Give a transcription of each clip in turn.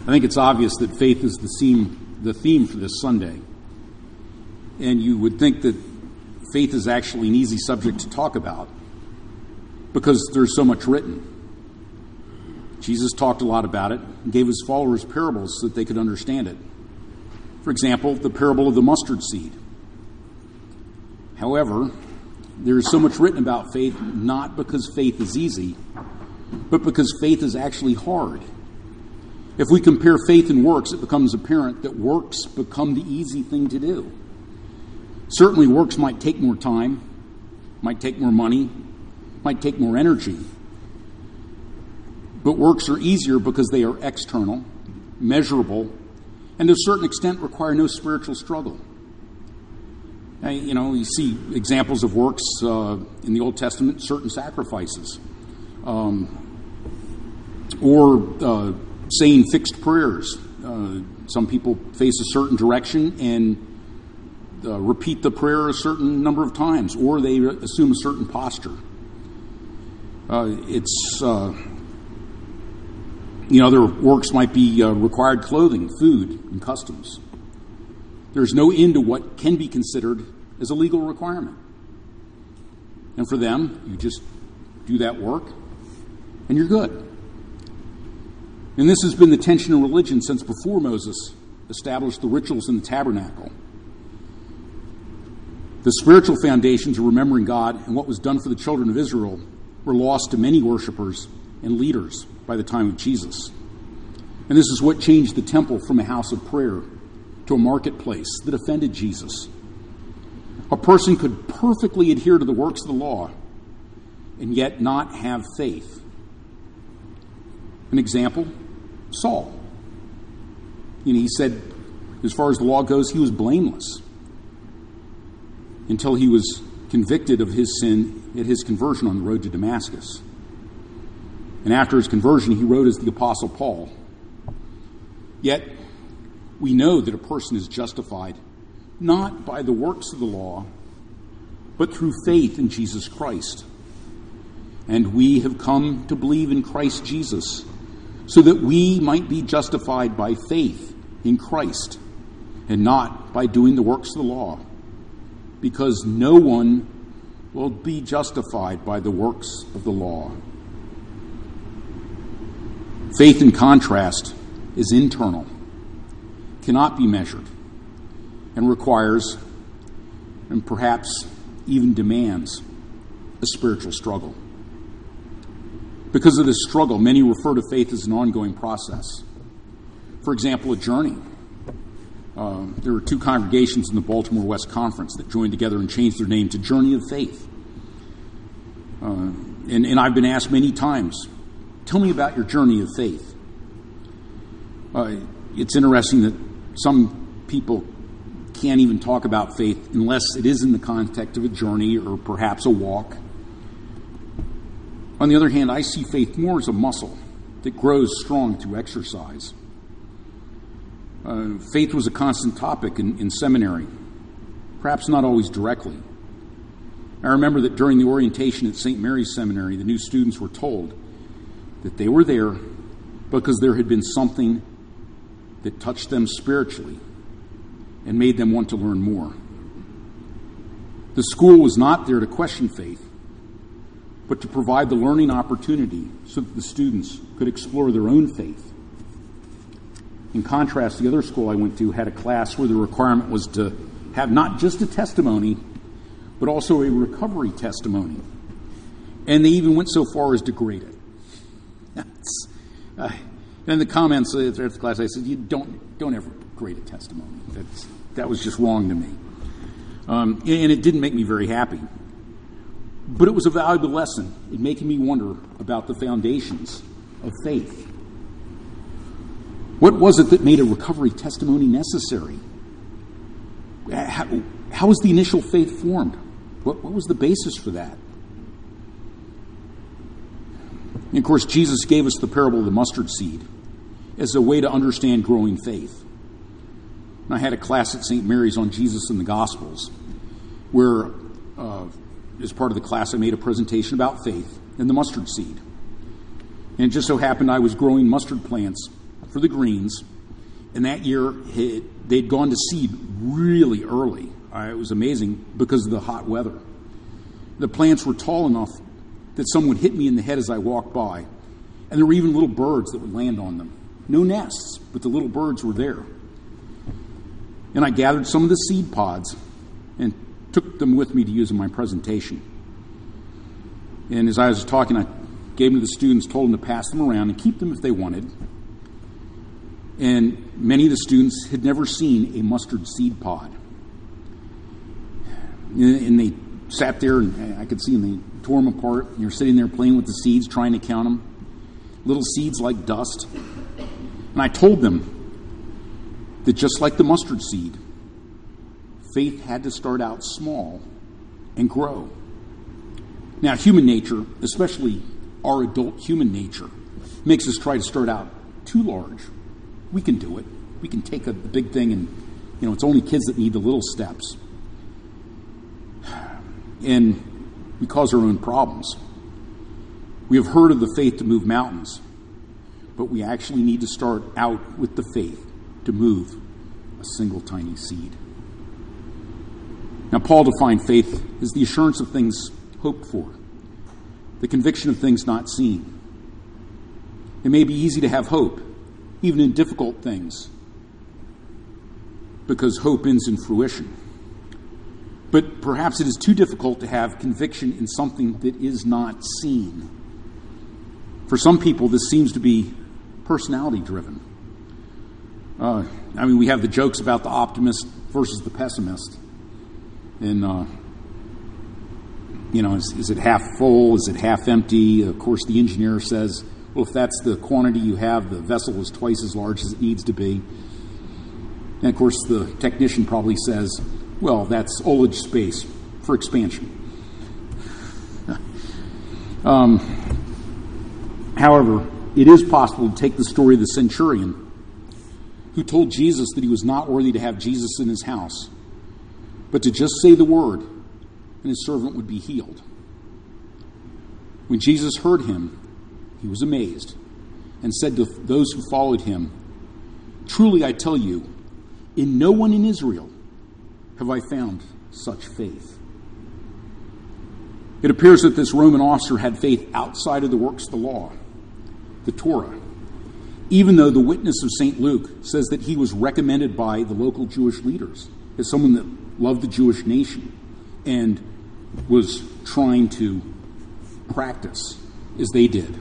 I think it's obvious that faith is the theme for this Sunday. And you would think that faith is actually an easy subject to talk about because there's so much written. Jesus talked a lot about it and gave his followers parables so that they could understand it. For example, the parable of the mustard seed. However, there is so much written about faith not because faith is easy, but because faith is actually hard. If we compare faith and works, it becomes apparent that works become the easy thing to do. Certainly, works might take more time, might take more money, might take more energy. But works are easier because they are external, measurable, and to a certain extent require no spiritual struggle. You see examples of works in the Old Testament, certain sacrifices, or saying fixed prayers. Some people face a certain direction and repeat the prayer a certain number of times, or they assume a certain posture. Other works might be required clothing, food, and customs. There's no end to what can be considered as a legal requirement. And for them, you just do that work, and you're good. And this has been the tension in religion since before Moses established the rituals in the tabernacle. The spiritual foundations of remembering God and what was done for the children of Israel were lost to many worshipers and leaders by the time of Jesus. And this is what changed the temple from a house of prayer to a marketplace that offended Jesus. A person could perfectly adhere to the works of the law and yet not have faith. An example, Saul. He said, as far as the law goes, he was blameless until he was convicted of his sin at his conversion on the road to Damascus. And after his conversion, he wrote as the Apostle Paul. Yet, we know that a person is justified not by the works of the law, but through faith in Jesus Christ. And we have come to believe in Christ Jesus, so that we might be justified by faith in Christ, and not by doing the works of the law, because no one will be justified by the works of the law. Faith, in contrast, is internal, cannot be measured, and requires, and perhaps even demands, a spiritual struggle. Because of this struggle, many refer to faith as an ongoing process. For example, a journey. There were two congregations in the Baltimore West Conference that joined together and changed their name to Journey of Faith. And I've been asked many times, tell me about your journey of faith. It's interesting that some people can't even talk about faith unless it is in the context of a journey or perhaps a walk. On the other hand, I see faith more as a muscle that grows strong through exercise. Faith was a constant topic in seminary, perhaps not always directly. I remember that during the orientation at St. Mary's Seminary, the new students were told that they were there because there had been something that touched them spiritually and made them want to learn more. The school was not there to question faith, but to provide the learning opportunity so that the students could explore their own faith. In contrast, the other school I went to had a class where the requirement was to have not just a testimony, but also a recovery testimony. And they even went so far as to grade it. In the comments after the class, I said, "You don't ever grade a testimony. That was just wrong to me." And it didn't make me very happy. But it was a valuable lesson in making me wonder about the foundations of faith. What was it that made a recovery testimony necessary? How was the initial faith formed? What was the basis for that? And of course, Jesus gave us the parable of the mustard seed as a way to understand growing faith. And I had a class at St. Mary's on Jesus and the Gospels, where as part of the class I made a presentation about faith and the mustard seed. And it just so happened I was growing mustard plants for the greens, and that year they'd gone to seed really early. It was amazing because of the hot weather. The plants were tall enough that some would hit me in the head as I walked by, and there were even little birds that would land on them. No nests, but the little birds were there. And I gathered some of the seed pods and took them with me to use in my presentation. And as I was talking, I gave them to the students, told them to pass them around and keep them if they wanted. And many of the students had never seen a mustard seed pod. And they sat there, and I could see them, they tore them apart. And you're sitting there playing with the seeds, trying to count them. Little seeds like dust. And I told them that just like the mustard seed, faith had to start out small and grow. Now, human nature, especially our adult human nature, makes us try to start out too large. We can do it. We can take a big thing and, it's only kids that need the little steps. And we cause our own problems. We have heard of the faith to move mountains, but we actually need to start out with the faith to move a single tiny seed. Now, Paul defined faith as the assurance of things hoped for, the conviction of things not seen. It may be easy to have hope, even in difficult things, because hope ends in fruition. But perhaps it is too difficult to have conviction in something that is not seen. For some people, this seems to be personality-driven. We have the jokes about the optimist versus the pessimist. And, is it half full? Is it half empty? Of course, the engineer says, well, if that's the quantity you have, the vessel is twice as large as it needs to be. And, of course, the technician probably says, well, that's ullage space for expansion. However, it is possible to take the story of the centurion who told Jesus that he was not worthy to have Jesus in his house, but to just say the word and his servant would be healed. When Jesus heard him, he was amazed and said to those who followed him, "Truly I tell you, in no one in Israel have I found such faith." It appears that this Roman officer had faith outside of the works of the law, the Torah, even though the witness of St. Luke says that he was recommended by the local Jewish leaders as someone that loved the Jewish nation and was trying to practice as they did.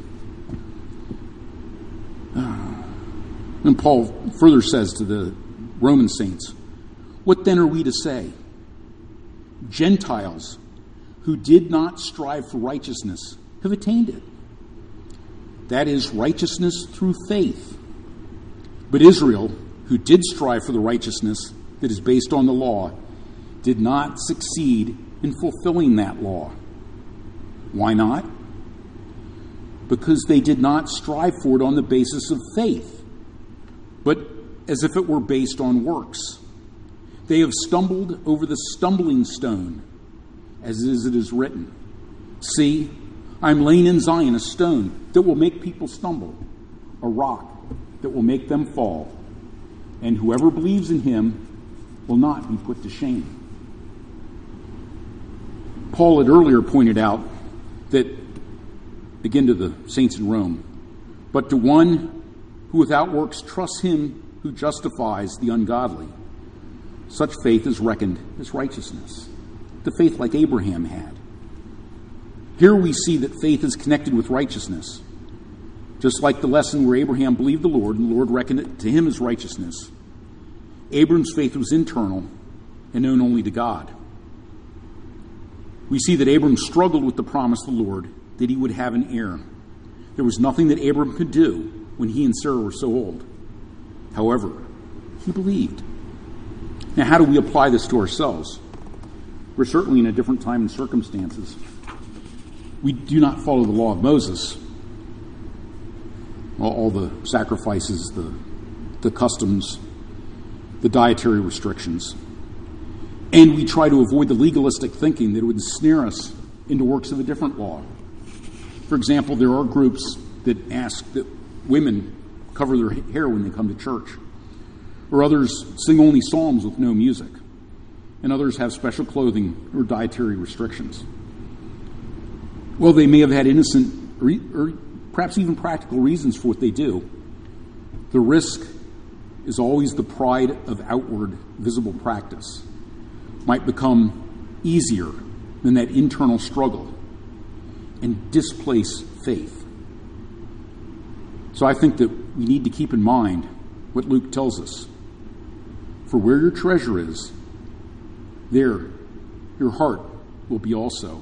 And Paul further says to the Roman saints, "What then are we to say? Gentiles who did not strive for righteousness have attained it. That is, righteousness through faith. But Israel, who did strive for the righteousness that is based on the law, did not succeed in fulfilling that law. Why not? Because they did not strive for it on the basis of faith, but as if it were based on works. They have stumbled over the stumbling stone, as it is written, 'See, I'm laying in Zion a stone that will make people stumble, a rock that will make them fall, and whoever believes in him will not be put to shame.'" Paul had earlier pointed out that, again to the saints in Rome, "But to one who without works trusts him who justifies the ungodly, such faith is reckoned as righteousness." The faith like Abraham had. Here we see that faith is connected with righteousness. Just like the lesson where Abraham believed the Lord and the Lord reckoned it to him as righteousness. Abram's faith was internal and known only to God. We see that Abram struggled with the promise of the Lord that he would have an heir. There was nothing that Abram could do when he and Sarah were so old. However, he believed. Now, how do we apply this to ourselves? We're certainly in a different time and circumstances. We do not follow the law of Moses. All the sacrifices, the customs, the dietary restrictions. And we try to avoid the legalistic thinking that would snare us into works of a different law. For example, there are groups that ask that women cover their hair when they come to church. Or others sing only psalms with no music. And others have special clothing or dietary restrictions. Well, they may have had innocent or perhaps even practical reasons for what they do. The risk is always the pride of outward visible practice might become easier than that internal struggle and displace faith. So I think that we need to keep in mind what Luke tells us. For where your treasure is, there your heart will be also.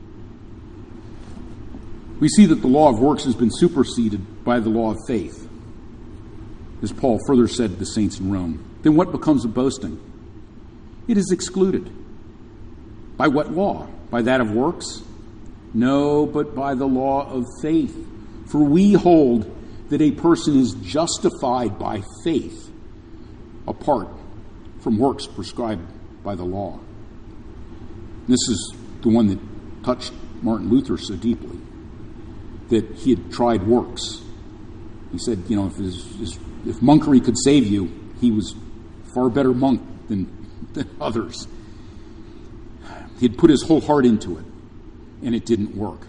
We see that the law of works has been superseded by the law of faith, as Paul further said to the saints in Rome. Then what becomes of boasting? It is excluded. By what law? By that of works? No, but by the law of faith. For we hold that a person is justified by faith apart from works prescribed by the law. This is the one that touched Martin Luther so deeply, that he had tried works. He said, if monkery could save you, he was a far better monk than others. He had put his whole heart into it, and it didn't work.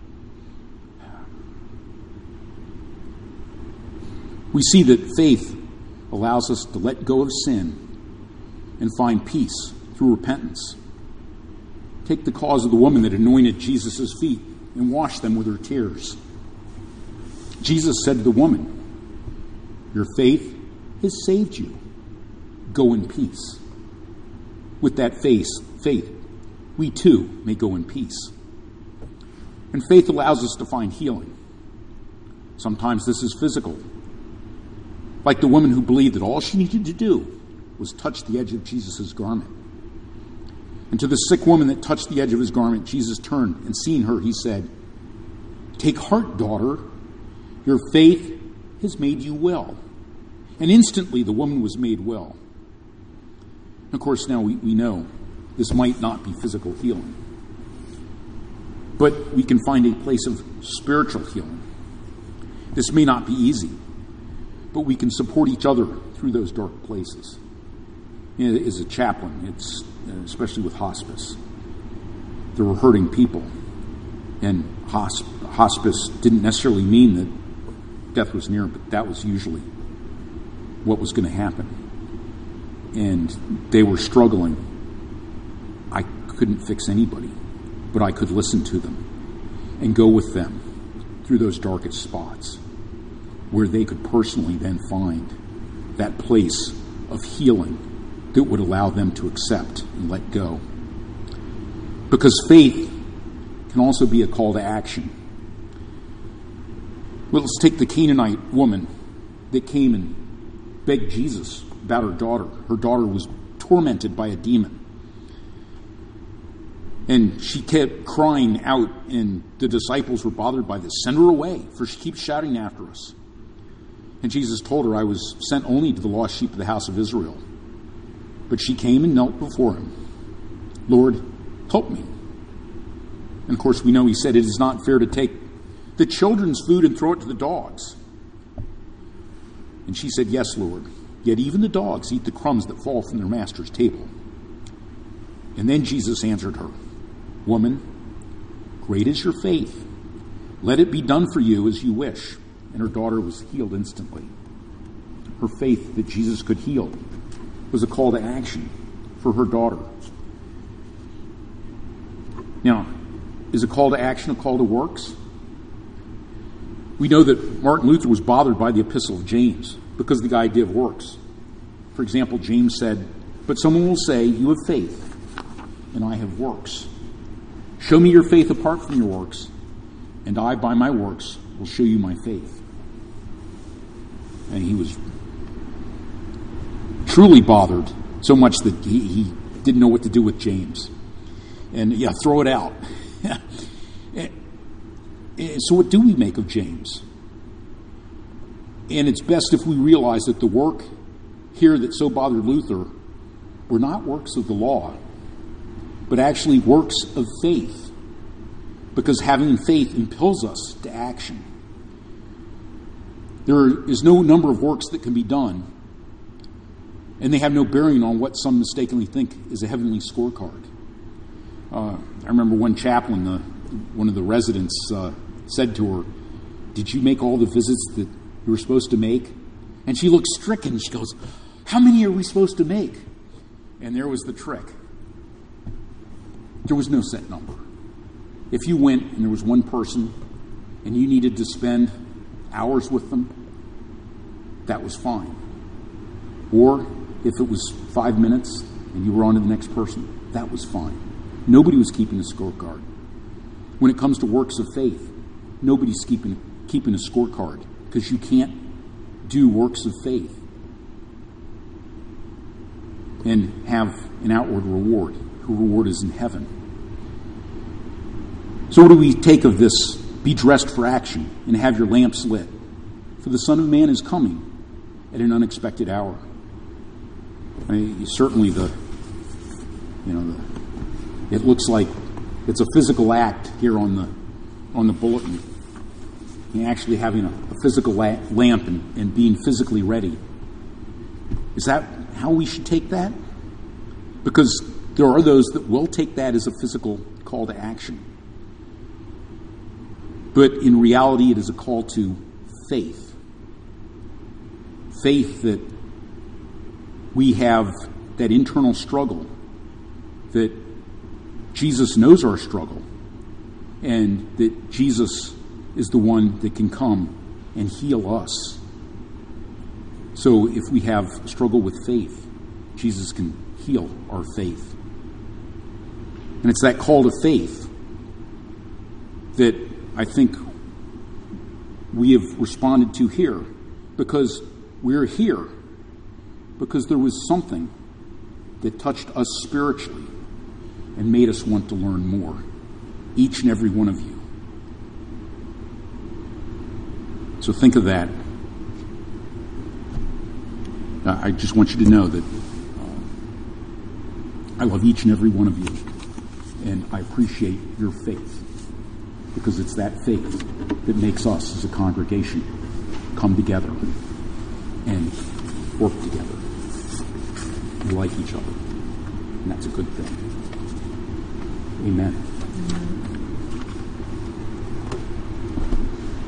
We see that faith allows us to let go of sin and find peace through repentance. Take the cause of the woman that anointed Jesus' feet and washed them with her tears. Jesus said to the woman, "Your faith has saved you. Go in peace." With that faith, we too may go in peace. And faith allows us to find healing. Sometimes this is physical. Like the woman who believed that all she needed to do was touch the edge of Jesus' garment. And to the sick woman that touched the edge of his garment, Jesus turned, and seeing her, he said, "Take heart, daughter. Your faith has made you well." And instantly the woman was made well. Of course, now we know this might not be physical healing. But we can find a place of spiritual healing. This may not be easy, but we can support each other through those dark places. As a chaplain, especially with hospice, there were hurting people. And hospice didn't necessarily mean that death was near, but that was usually what was going to happen. And they were struggling. I couldn't fix anybody, but I could listen to them and go with them through those darkest spots where they could personally then find that place of healing that would allow them to accept and let go. Because faith can also be a call to action. Well, let's take the Canaanite woman that came and begged Jesus about her daughter. Her daughter was tormented by a demon. And she kept crying out, and the disciples were bothered by this. "Send her away, for she keeps shouting after us." And Jesus told her, "I was sent only to the lost sheep of the house of Israel." But she came and knelt before him. "Lord, help me." And of course, we know he said, "It is not fair to take the children's food and throw it to the dogs." And she said, "Yes, Lord. Yet even the dogs eat the crumbs that fall from their master's table." And then Jesus answered her, "Woman, great is your faith. Let it be done for you as you wish." And her daughter was healed instantly. Her faith that Jesus could heal was a call to action for her daughter. Now, is a call to action a call to works? We know that Martin Luther was bothered by the Epistle of James because of the idea of works. For example, James said, "But someone will say, 'You have faith, and I have works. Show me your faith apart from your works, and I, by my works, will show you my faith.'" And he was truly bothered, so much that he didn't know what to do with James. And throw it out. So what do we make of James? And it's best if we realize that the work here that so bothered Luther were not works of the law, but actually works of faith, because having faith impels us to action. There is no number of works that can be done, and they have no bearing on what some mistakenly think is a heavenly scorecard. I remember one chaplain, one of the residents, said to her, "Did you make all the visits that you were supposed to make?" And she looked stricken. She goes, "How many are we supposed to make?" And there was the trick. There was no set number. If you went and there was one person and you needed to spend hours with them, that was fine. Or if it was 5 minutes and you were on to the next person, that was fine. Nobody was keeping a scorecard. When it comes to works of faith, nobody's keeping a scorecard, because you can't do works of faith and have an outward reward. Her reward is in heaven. So what do we take of this? Be dressed for action and have your lamps lit, for the Son of Man is coming at an unexpected hour. I mean, certainly it looks like it's a physical act here on the bulletin. And actually having a physical lamp and being physically ready. Is that how we should take that? Because there are those that will take that as a physical call to action. But in reality, it is a call to faith. Faith that we have that internal struggle, that Jesus knows our struggle, and that Jesus is the one that can come and heal us. So if we have a struggle with faith, Jesus can heal our faith. And it's that call to faith that I think we have responded to here, because we're here because there was something that touched us spiritually and made us want to learn more. Each and every one of you. So think of that. I just want you to know that I love each and every one of you, and I appreciate your faith, because it's that faith that makes us as a congregation come together and work together. We like each other, and that's a good thing. Amen.